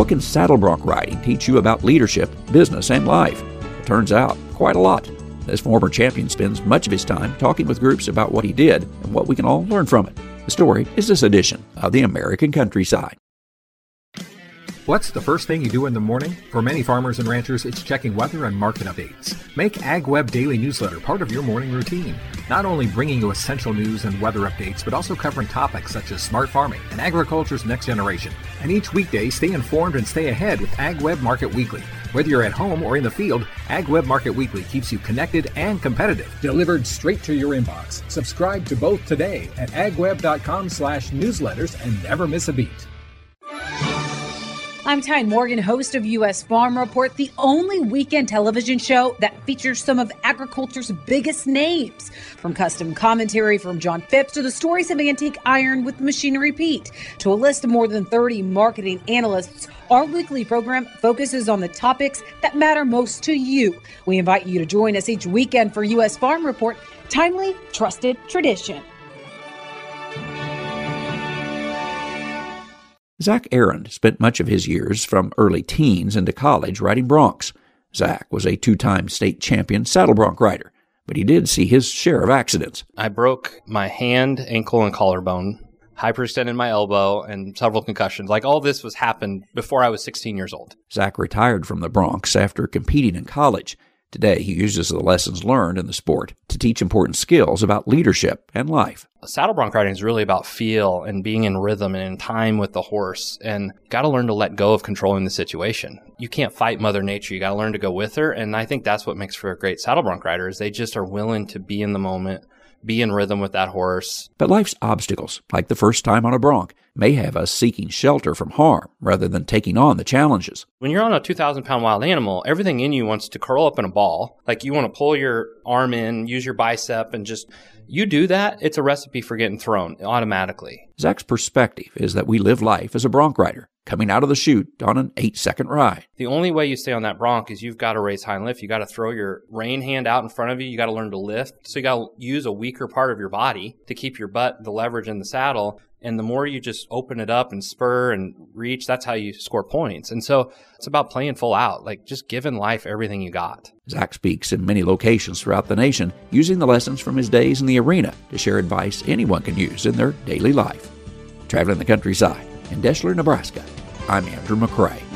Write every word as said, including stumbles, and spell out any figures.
What can saddle bronc riding teach you about leadership, business, and life? It turns out, quite a lot. This former champion spends much of his time talking with groups about what he did and what we can all learn from it. The story is this edition of the American Countryside. What's the first thing you do in the morning? For many farmers and ranchers, it's checking weather and market updates. Make AgWeb Daily Newsletter part of your morning routine. Not only bringing you essential news and weather updates, but also covering topics such as smart farming and agriculture's next generation. And each weekday, stay informed and stay ahead with AgWeb Market Weekly. Whether you're at home or in the field, AgWeb Market Weekly keeps you connected and competitive. Delivered straight to your inbox. Subscribe to both today at agweb.com slash newsletters and never miss a beat. I'm Tyne Morgan, host of U S Farm Report, the only weekend television show that features some of agriculture's biggest names. From custom commentary from John Phipps to the stories of antique iron with Machinery Pete to a list of more than thirty marketing analysts, our weekly program focuses on the topics that matter most to you. We invite you to join us each weekend for U S Farm Report, timely, trusted tradition. Zach Arend spent much of his years from early teens into college riding broncs. Zach was a two-time state champion saddle bronc rider, but he did see his share of accidents. I broke my hand, ankle, and collarbone, hyperextended my elbow, and several concussions. Like, all this was happened before I was sixteen years old. Zach retired from the broncs after competing in college. Today, he uses the lessons learned in the sport to teach important skills about leadership and life. Saddle bronc riding is really about feel and being in rhythm and in time with the horse, and got to learn to let go of controlling the situation. You can't fight Mother Nature. You got to learn to go with her, and I think that's what makes for a great saddle bronc rider is they just are willing to be in the moment, be in rhythm with that horse. But life's obstacles, like the first time on a bronc, may have us seeking shelter from harm rather than taking on the challenges. When you're on a two thousand pound wild animal, everything in you wants to curl up in a ball. Like, you want to pull your arm in, use your bicep, and just, you do that, it's a recipe for getting thrown automatically. Zach's perspective is that we live life as a bronc rider, coming out of the chute on an eight-second ride. The only way you stay on that bronc is you've got to raise hind lift. You got to throw your rein hand out in front of you. You got to learn to lift. So you got to use a weaker part of your body to keep your butt, the leverage in the saddle. And the more you just open it up and spur and reach, that's how you score points. And so it's about playing full out, like just giving life everything you got. Zach speaks in many locations throughout the nation, using the lessons from his days in the arena to share advice anyone can use in their daily life. Traveling the countryside in Deshler, Nebraska, I'm Andrew McCrae.